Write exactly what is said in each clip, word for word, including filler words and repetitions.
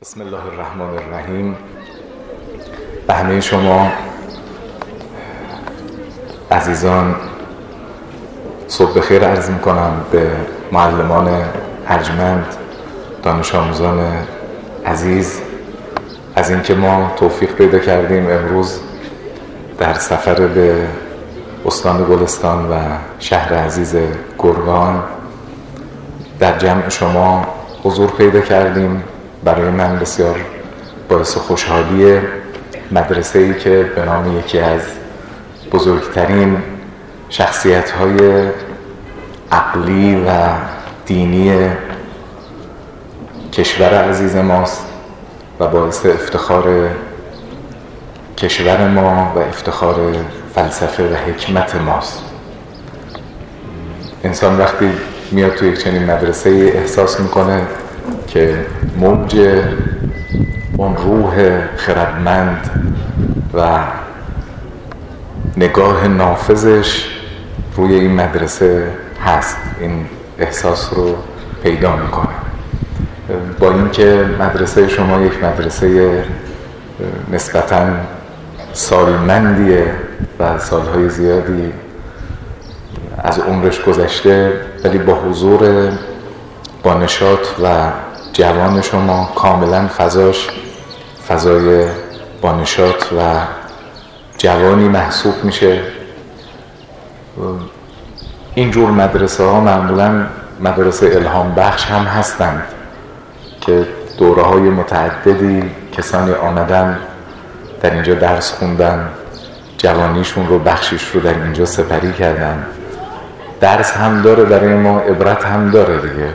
بسم الله الرحمن الرحیم. به همه شما عزیزان صبح بخیر عرض میکنم، به معلمان ارجمند، دانش آموزان عزیز، از اینکه ما توفیق پیدا کردیم امروز در سفر به استان گلستان و شهر عزیز گرگان در جمع شما حضور پیدا کردیم. برای من بسیار باعث خوشحالیه. مدرسه‌ای که به نام یکی از بزرگترین شخصیت‌های عقلی و دینی کشور عزیز ماست و باعث افتخار کشور ما و افتخار فلسفه و حکمت ماست. انسان وقتی میاد توی یک چنین مدرسه‌ای احساس میکنه که موج اون روح خردمند و نگاه نافذش روی این مدرسه هست. این احساس رو پیدا میکنه. با اینکه مدرسه شما یک مدرسه نسبتاً سالمندیه و سالهای زیادی از عمرش گذشته، ولی با حضور با نشاط و جوان شما کاملا فضاش فضای با نشاط و جوانی محسوب میشه. اینجور مدرسه ها معمولا مدرسه الهام بخش هم هستند که دوره های متعددی کسانی آمدن در اینجا درس خوندن، جوانیشون رو بخشیش رو در اینجا سپری کردن. درس هم داره برای ما، عبرت هم داره دیگه.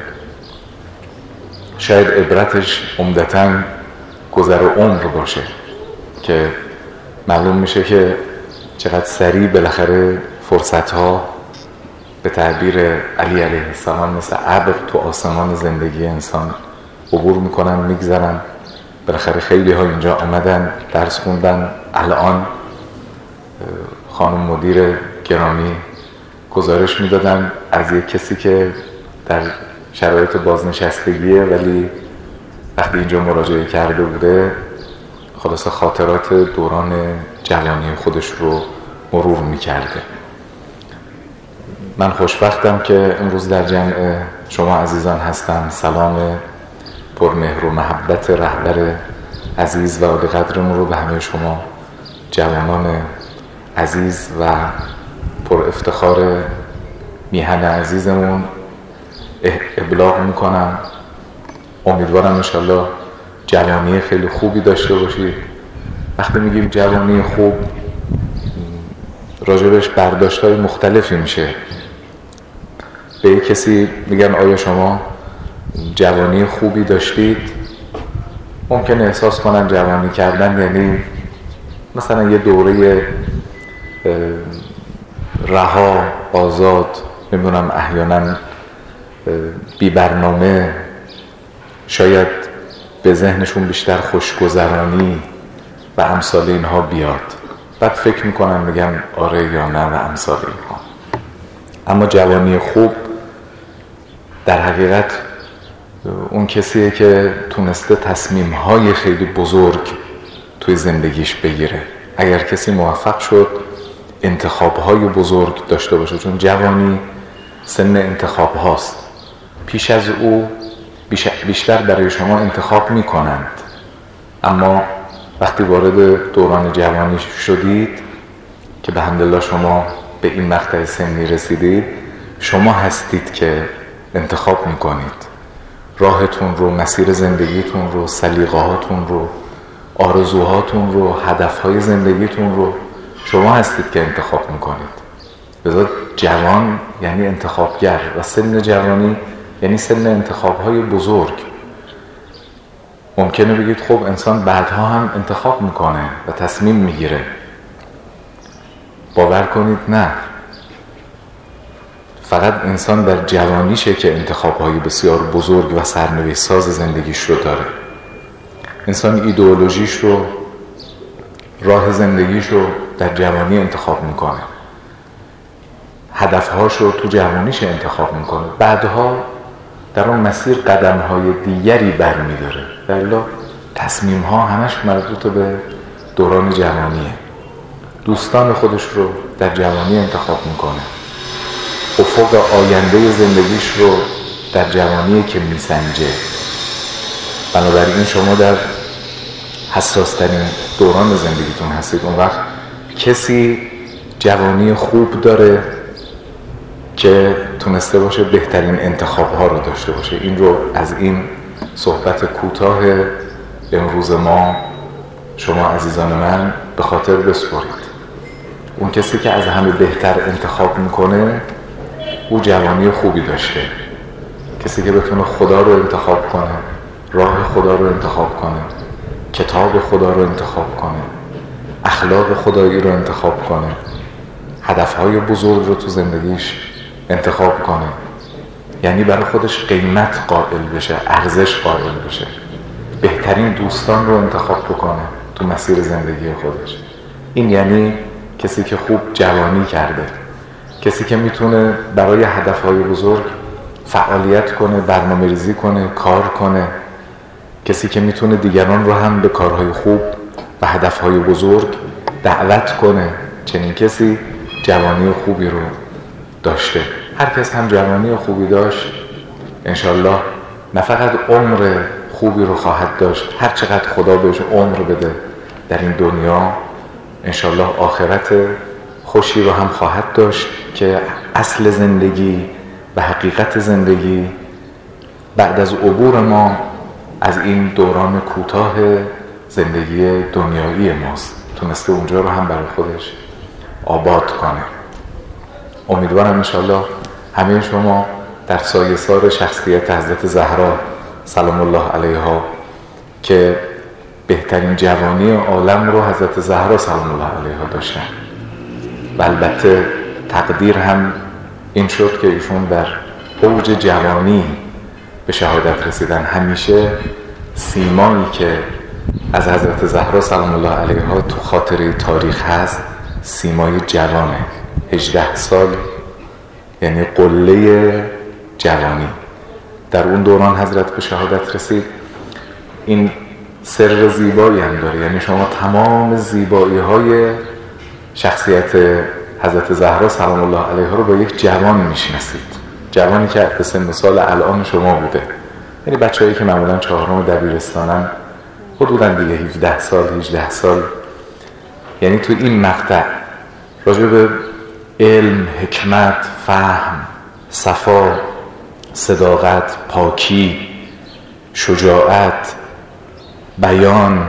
شاید عبرتش عمدتاً گذر عمر باشه که معلوم میشه که چقدر سریع بالاخره فرصتها به تعبیر علی علیه السلام مثل ابر تو آسمان زندگی انسان عبور میکنن، میگذرن. بالاخره خیلی ها اینجا آمدن درس خوندن. الان خانم مدیر گرامی گزارش میدادن از یک کسی که در شرایط بازنشستگیه ولی وقتی اینجا مراجعه کرده بوده خلاص خاطرات دوران جوانی خودش رو مرور میکرده. من خوشبختم که امروز در جمع شما عزیزان هستم. سلام پرمهر و محبت رهبر عزیز و عالی قدرمون رو به همه شما جوانان عزیز و پر افتخار میهن عزیزمون ابلاغ میکنم. امیدوارم انشالله جوانی خیلی خوبی داشته باشید. وقتی میگیم جوانی خوب راجبش برداشت‌های مختلفی میشه. به یک کسی میگن آیا شما جوانی خوبی داشتید؟ ممکنه احساس کنن جوانی کردن یعنی مثلا یه دوره رها، آزاد، نمیدونم احیانا بی برنامه، شاید به ذهنشون بیشتر خوشگذرانی و امثال اینها بیاد. بعد فکر میکنن میگن آره یا نه و امثال اینها. اما جوانی خوب در حقیقت اون کسیه که تونسته تصمیم‌های خیلی بزرگ توی زندگیش بگیره. اگر کسی موفق شد انتخاب‌های بزرگ داشته باشه، چون جوانی سن انتخاب هاست. پیش از او بیشتر برای شما انتخاب میکنند، اما وقتی وارد دوران جوانی شدید که به حمدالله شما به این مقطع سنی رسیدید، شما هستید که انتخاب میکنید راهتون رو، مسیر زندگیتون رو، سلیقه‌هاتون رو، آرزوهاتون رو، هدفهای زندگیتون رو شما هستید که انتخاب میکنید. بذات جوان یعنی انتخابگر و سن جوانی یعنی سن انتخاب‌های بزرگ. ممکنه بگید خب انسان بعدها هم انتخاب میکنه و تصمیم میگیره. باور کنید نه، فقط انسان در جوانیشه که انتخاب‌های بسیار بزرگ و سرنوشت ساز زندگیش رو داره. انسان ایدئولوژیش رو، راه زندگیش رو در جوانی انتخاب میکنه، هدفهاش رو تو جوانیش انتخاب میکنه. بعدها در اون مسیر قدم‌های دیگری برمی‌داره. الا تصمیم ها همش مربوط به دوران جوانیه. دوستان خودش رو در جوانی انتخاب میکنه، افق آینده زندگیش رو در جوانی که میسنجه. بنابراین شما در حساس ترین دوران زندگیتون هستید. اون وقت کسی جوانی خوب داره که تونسته باشه بهترین انتخاب ها رو داشته باشه. این رو از این صحبت کوتاه امروز ما شما عزیزان من به خاطر بسپارید. اون کسی که از همه بهتر انتخاب میکنه او جوانی خوبی داشته. کسی که بتونه خدا رو انتخاب کنه، راه خدا رو انتخاب کنه، کتاب خدا رو انتخاب کنه، اخلاق خدایی رو انتخاب کنه، هدفهای بزرگ رو تو زندگیش انتخاب کنه، یعنی برای خودش قیمت قائل بشه، ارزش قائل بشه، بهترین دوستان رو انتخاب بکنه تو مسیر زندگی خودش. این یعنی کسی که خوب جوانی کرده، کسی که میتونه برای هدفهای بزرگ فعالیت کنه، برنامه ریزی کنه، کار کنه، کسی که میتونه دیگران رو هم به کارهای خوب و هدفهای بزرگ دعوت کنه. چنین کسی جوانی خوبی رو داشته. هر کس هم جوانی خوبی داشت انشالله نه فقط عمر خوبی رو خواهد داشت، هر چقدر خدا بهش عمر بده در این دنیا انشالله آخرت خوشی رو هم خواهد داشت که اصل زندگی و حقیقت زندگی بعد از عبور ما از این دوران کوتاه زندگی دنیایی ماست، تونسته اونجا رو هم برای خودش آباد کنه. امیدوارم انشالله همه شما در سایه سار شخصیت حضرت زهرا سلام الله علیها که بهترین جوانی عالم رو حضرت زهرا سلام الله علیها داشتن و البته تقدیر هم این شد که ایشون در اوج جوانی به شهادت رسیدن. همیشه سیمایی که از حضرت زهرا سلام الله علیها تو خاطره تاریخ هست سیمای جوانه، هجده سال، یعنی قله جوانی. در اون دوران حضرت به شهادت رسید. این سر زیبایی هم داره، یعنی شما تمام زیبایی های شخصیت حضرت زهرا سلام الله علیها رو با یک جوان میشناسید، جوانی که به سن سال الان شما بوده. یعنی بچه هایی که معمولا چهارم دبیرستانن حدوداً دیگه هفده سال هجده سال، یعنی تو این مقطع راجع به علم، حکمت، فهم، صفا، صداقت، پاکی، شجاعت، بیان،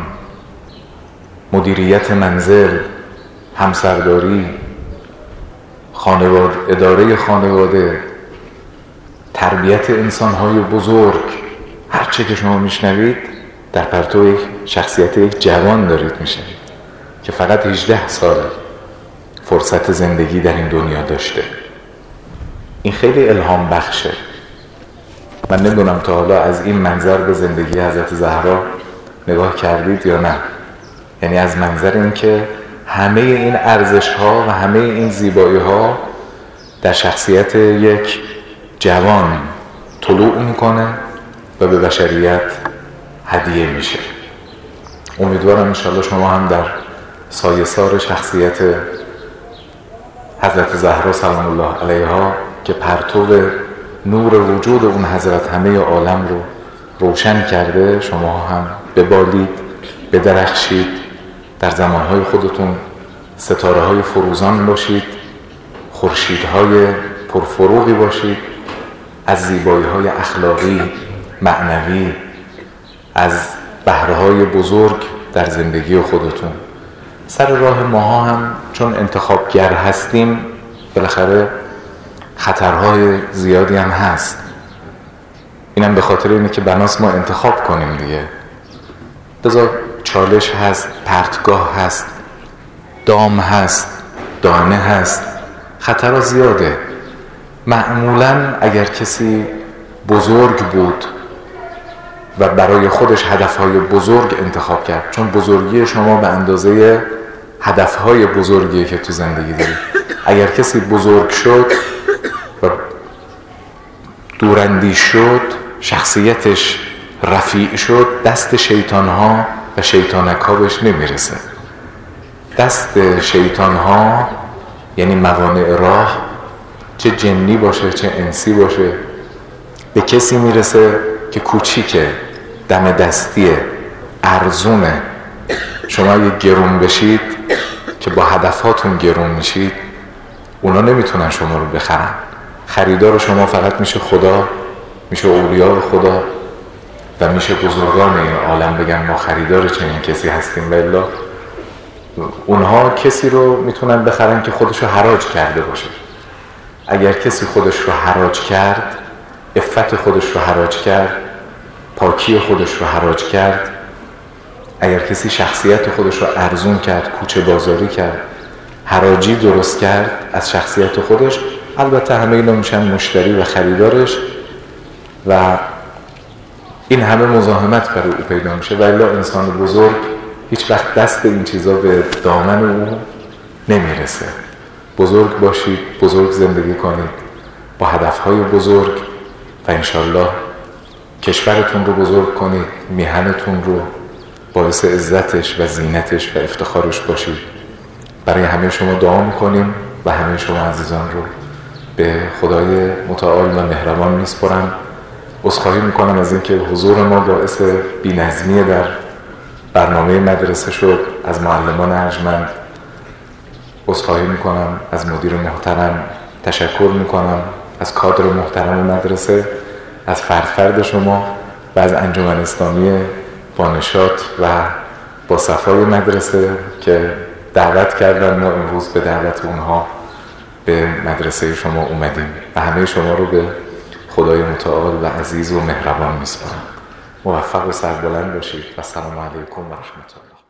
مدیریت منزل، همسرداری، خانواده، اداره خانواده، تربیت انسان‌های بزرگ، هر چه که شما میشنوید در پرتو یک شخصیت یک جوان دارید میشنوید که فقط هجده سال فرصت زندگی در این دنیا داشته. این خیلی الهام بخشه. من نمیدونم تا حالا از این منظر به زندگی حضرت زهرا نگاه کردید یا نه، یعنی از منظر این که همه این ارزش ها و همه این زیبایی ها در شخصیت یک جوان طلوع میکنه و به بشریت هدیه میشه. امیدوارم انشاءالله شما هم در سایه سار شخصیت حضرت زهرا سلام الله علیها که پرتو نور وجود اون حضرت همه عالم رو روشن کرده شما هم ببالید، بدرخشید، در زمانهای خودتون ستاره های فروزان باشید، خورشیدهای پرفروغی باشید، از زیبایی های اخلاقی، معنوی، از بهره های بزرگ در زندگی خودتون. سر راه ماها هم چون انتخابگر هستیم بالاخره خطرهای زیادی هم هست. اینم به خاطر اینه که بناس ما انتخاب کنیم دیگه. لذا چالش هست، پرتگاه هست، دام هست، دانه هست، خطرها زیاده. معمولاً اگر کسی بزرگ بود و برای خودش هدفهای بزرگ انتخاب کرد، چون بزرگی شما به اندازه هدفهای بزرگی که تو زندگی دارید. اگر کسی بزرگ شد و دوراندیش شد، شخصیتش رفیع شد دست شیطان ها و شیطانک ها بهش نمیرسه. دست شیطان ها یعنی موانع راه، چه جنی باشه چه انسی باشه، به کسی میرسه که کوچیکه، دم دستیه، ارزونه. شما اگه گرون بشید که با هدفاتون گرون میشید، اونا نمیتونن شما رو بخرن. خریدار شما فقط میشه خدا، میشه اولیاء خدا و میشه بزرگان این عالم بگن ما خریدار چنین کسی هستیم. بالله اونها کسی رو میتونن بخرن که خودش رو حراج کرده باشه. اگر کسی خودش رو حراج کرد، عفت خودش رو حراج کرد، پاکی خودش رو حراج کرد، اگر کسی شخصیت خودش رو ارزون کرد، کوچه بازاری کرد، حراجی درست کرد از شخصیت خودش، البته همه اینا میشن مشتری و خریدارش و این همه مزاحمت برای او پیدا میشه. ولی انسان بزرگ هیچ وقت دست این چیزا به دامن او نمیرسه. بزرگ باشید، بزرگ زندگی کنید با هدفهای بزرگ و انشالله کشورتون رو بزرگ کنید، میهنتون رو باعث عزتش و زینتش و افتخارش باشید. برای همه شما دعا میکنیم و همه شما عزیزان رو به خدای متعال و مهربان میسپارم. عذرخواهی میکنم از اینکه حضور ما باعث بی‌نظمی در برنامه مدرسه شد. از معلمان ارجمند عذرخواهی میکنم، از مدیر محترم تشکر میکنم، از کادر محترم مدرسه، از فرد فرد شما و از انجمن اسلامی با نشاط و با صفای مدرسه که دعوت کردن. ما امروز به دعوت اونها به مدرسه شما اومدیم و همه شما رو به خدای متعال و عزیز و مهربان میسپارم. موفق و سربلند باشید و السلام علیکم و رحمت الله.